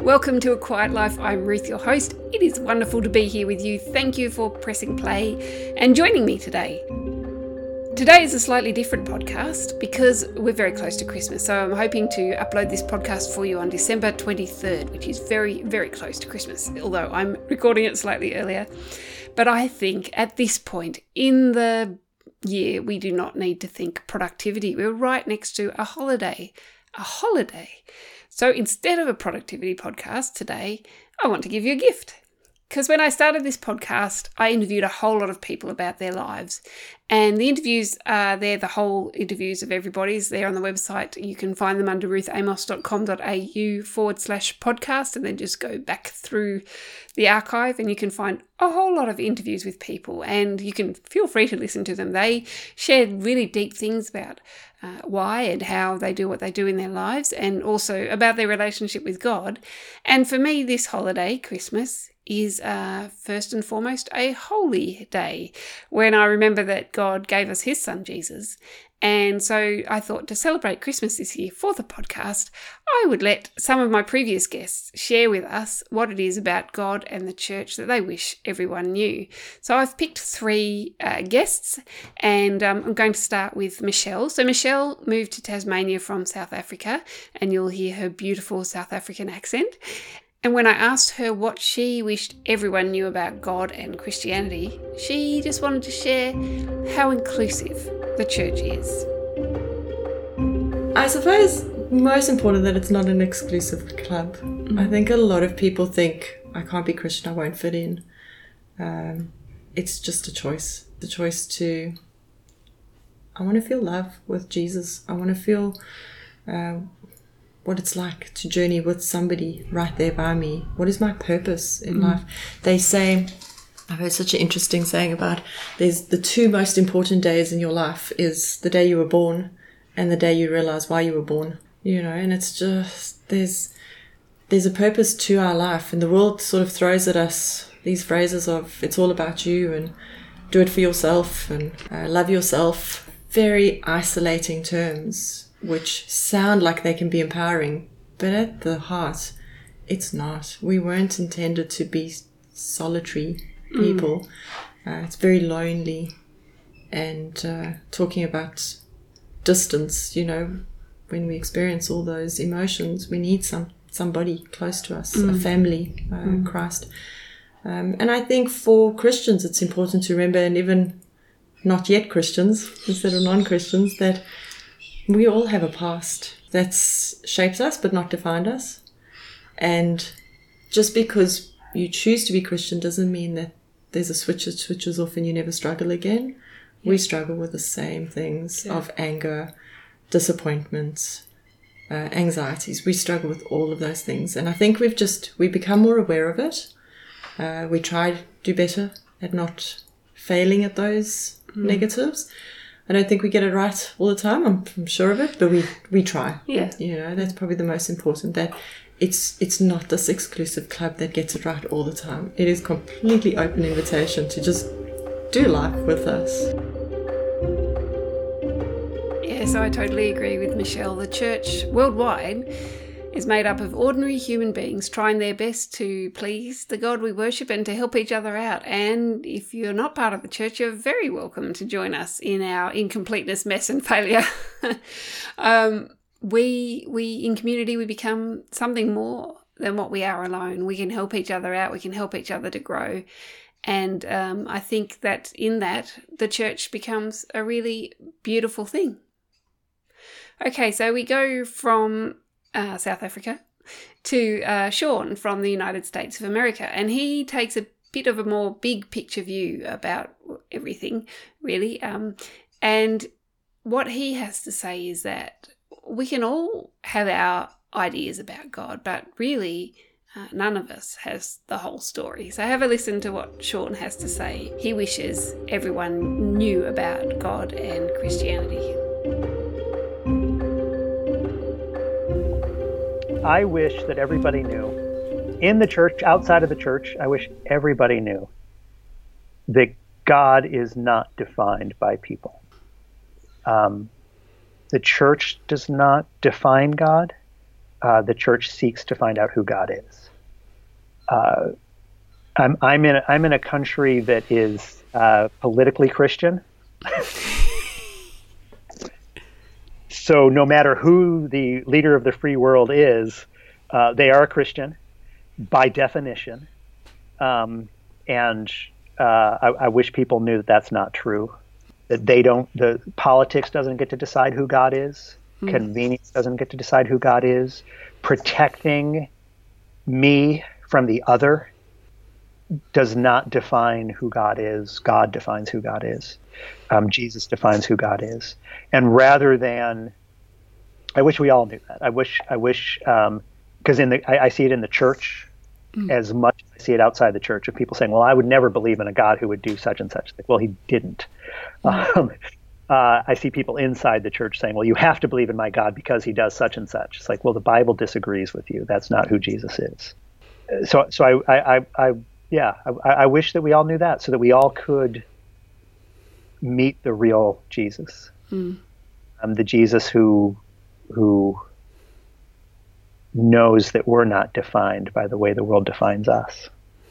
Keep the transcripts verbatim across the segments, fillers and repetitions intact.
Welcome to A Quiet Life. I'm Ruth, your host. It is wonderful to be here with you. Thank you for pressing play and joining me today. Today is a slightly different podcast because we're very close to Christmas. So I'm hoping to upload this podcast for you on December twenty-third, which is very, very close to Christmas, although I'm recording it slightly earlier. But I think at this point in the year, we do not need to think productivity. We're right next to a holiday, a holiday. So instead of a productivity podcast today, I want to give you a gift. Because when I started this podcast, I interviewed a whole lot of people about their lives. And the interviews are there, the whole interviews of everybody's there on the website. You can find them under ruthamos.com.au forward slash podcast and then just go back through the archive and you can find a whole lot of interviews with people and you can feel free to listen to them. They shared really deep things about uh, why and how they do what they do in their lives and also about their relationship with God. And for me, this holiday, Christmas, is uh, first and foremost a holy day when I remember that God gave us his son Jesus. And so I thought to celebrate Christmas this year for the podcast, I would let some of my previous guests share with us what it is about God and the church that they wish everyone knew. So I've picked three uh, guests and um, I'm going to start with Michelle. So Michelle moved to Tasmania from South Africa and you'll hear her beautiful South African accent. And when I asked her what she wished everyone knew about God and Christianity, she just wanted to share how inclusive the church is. I suppose most important that it's not an exclusive club. Mm-hmm. I think a lot of people think, I can't be Christian, I won't fit in. Um, it's just a choice. The choice to, I want to feel love with Jesus. I want to feel uh, what it's like to journey with somebody right there by me. What is my purpose in mm. life? They say, I've heard such an interesting saying about there's the two most important days in your life is the day you were born and the day you realize why you were born, you know, and it's just, there's, there's a purpose to our life and the world sort of throws at us these phrases of it's all about you and do it for yourself and uh, love yourself. Very isolating terms, which sound like they can be empowering, but at the heart, it's not. We weren't intended to be solitary people. Mm. Uh, it's very lonely. And uh, talking about distance, you know, when we experience all those emotions, we need some somebody close to us, mm. a family, uh, mm. Christ. Um, and I think for Christians, it's important to remember, and even not yet Christians, instead of non-Christians, that we all have a past that shapes us but not defined us. And just because you choose to be Christian doesn't mean that there's a switch that switches off and you never struggle again. Yeah. We struggle with the same things yeah. of anger, disappointments, uh, anxieties. We struggle with all of those things. And I think we've just, we become more aware of it. Uh, we try to do better at not failing at those mm. negatives. I don't think we get it right all the time. I'm, I'm sure of it, but we, we try. Yeah. You know, that's probably the most important, that it's it's not this exclusive club that gets it right all the time. It is completely open invitation to just do life with us. Yeah, so I totally agree with Michelle. The church worldwide is made up of ordinary human beings trying their best to please the God we worship and to help each other out. And if you're not part of the church, you're very welcome to join us in our incompleteness, mess and failure. um, we, we in community, we become something more than what we are alone. We can help each other out. We can help each other to grow. And um, I think that in that, the church becomes a really beautiful thing. Okay, so we go from Uh, South Africa to uh, Sean from the United States of America, and he takes a bit of a more big picture view about everything, really. Um, and what he has to say is that we can all have our ideas about God, but really uh, none of us has the whole story. So have a listen to what Sean has to say. He wishes everyone knew about God and Christianity. I wish that everybody knew, in the church, outside of the church, I wish everybody knew that God is not defined by people. Um, the church does not define God. uh, the church seeks to find out who God is. Uh, I'm, I'm in a, I'm in a country that is uh, politically Christian. So no matter who the leader of the free world is, uh, they are a Christian by definition. Um, and uh, I, I wish people knew that that's not true. That they don't, the politics doesn't get to decide who God is. Mm. Convenience doesn't get to decide who God is. Protecting me from the other does not define who God is. God defines who God is. Um, Jesus defines who God is. And rather than, I wish we all knew that. I wish, I wish, um, because in the, I, I see it in the church mm. as much as I see it outside the church, of people saying, well, I would never believe in a God who would do such and such. Like, well, he didn't. Mm. Um, uh, I see people inside the church saying, well, you have to believe in my God because he does such and such. It's like, well, the Bible disagrees with you. That's not who Jesus is. So, so I, I, I, I yeah, I, I wish that we all knew that, so that we all could meet the real Jesus, mm. um, the Jesus who, who knows that we're not defined by the way the world defines us,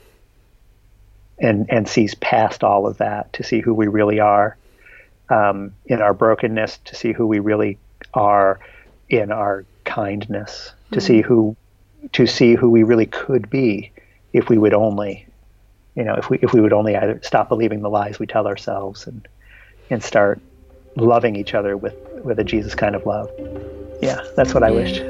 and and sees past all of that to see who we really are, um, in our brokenness, to see who we really are in our kindness, to mm. see who, to see who we really could be if we would only, you know, if we if we would only either stop believing the lies we tell ourselves and and start loving each other with, with a Jesus kind of love. Yeah, that's what I yeah. wished.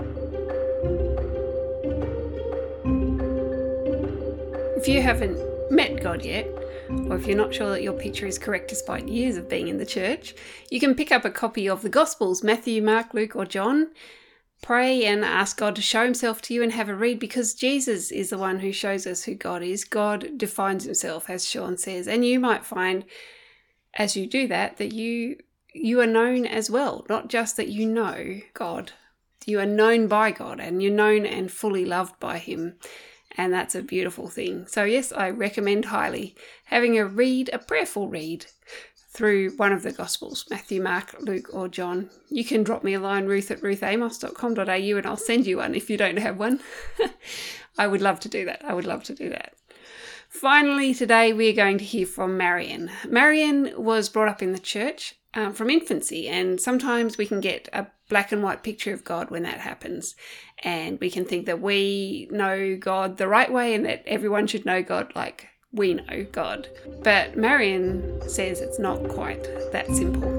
If you haven't met God yet, or if you're not sure that your picture is correct despite years of being in the church, you can pick up a copy of the Gospels, Matthew, Mark, Luke, or John. Pray and ask God to show himself to you and have a read, because Jesus is the one who shows us who God is. God defines himself, as Sean says, and you might find as you do that, that you you are known as well, not just that you know God. You are known by God, and you're known and fully loved by him, and that's a beautiful thing. So yes, I recommend highly having a read, a prayerful read through one of the Gospels, Matthew, Mark, Luke, or John. You can drop me a line, ruth at ruth amos dot com dot a u, and I'll send you one if you don't have one. I would love to do that. I would love to do that. Finally, today we are going to hear from Marion. Marion was brought up in the church um, from infancy, and sometimes we can get a black and white picture of God when that happens, and we can think that we know God the right way and that everyone should know God like we know God. But Marion says it's not quite that simple.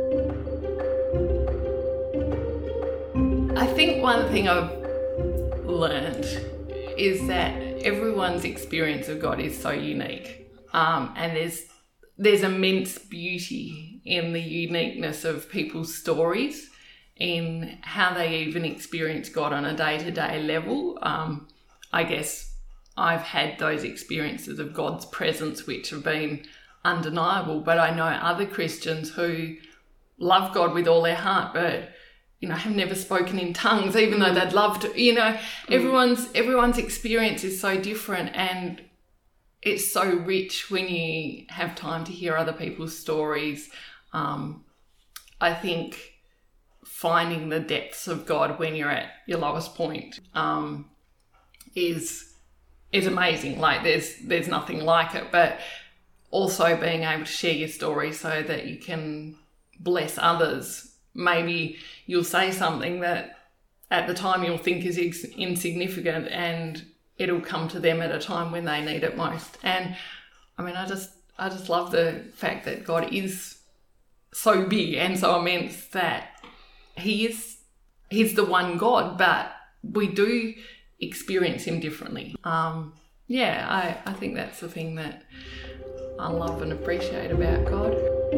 I think one thing I've learned is that everyone's experience of God is so unique, um, and there's there's immense beauty in the uniqueness of people's stories, in how they even experience God on a day-to-day level. Um, I guess I've had those experiences of God's presence which have been undeniable, but I know other Christians who love God with all their heart, but you know, have never spoken in tongues, even though they'd love to. You know, everyone's everyone's experience is so different, and it's so rich when you have time to hear other people's stories. Um, I think finding the depths of God when you're at your lowest point um, is is amazing. Like there's there's nothing like it, but also being able to share your story so that you can bless others. Maybe you'll say something that at the time you'll think is ex- insignificant, and it'll come to them at a time when they need it most. And I mean, I just, I just love the fact that God is so big and so immense that he is, he's the one God, but we do experience him differently. Um, yeah, I, I think that's the thing that I love and appreciate about God.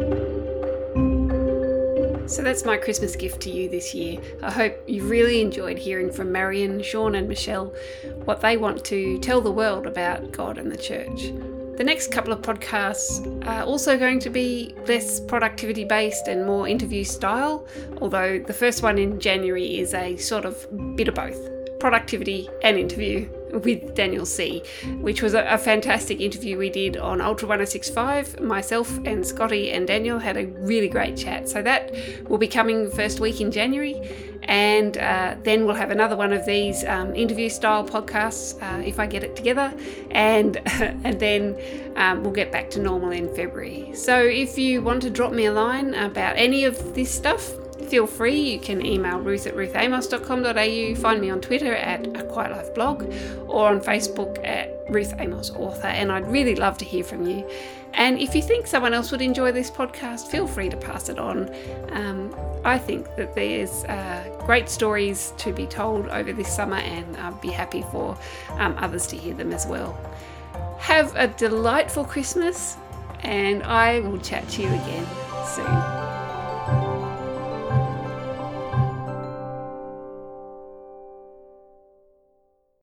So that's my Christmas gift to you this year. I hope you really enjoyed hearing from Marion, Sean and Michelle what they want to tell the world about God and the church. The next couple of podcasts are also going to be less productivity based and more interview style, although the first one in January is a sort of bit of both, productivity and interview with Daniel C., which was a, a fantastic interview we did on Ultra one oh six point five. Myself and Scotty and Daniel had a really great chat. So that will be coming first week in January. And uh, then we'll have another one of these um, interview style podcasts uh, if I get it together, and and then um, we'll get back to normal in February. So if you want to drop me a line about any of this stuff, feel free. You can email ruth at ruth amos dot com dot a u, find me on Twitter at A Quiet Life Blog, or on Facebook at Ruth Amos Author, and I'd really love to hear from you. And if you think someone else would enjoy this podcast, feel free to pass it on. Um, I think that there's uh, great stories to be told over this summer, and I'd be happy for um, others to hear them as well. Have a delightful Christmas, and I will chat to you again soon.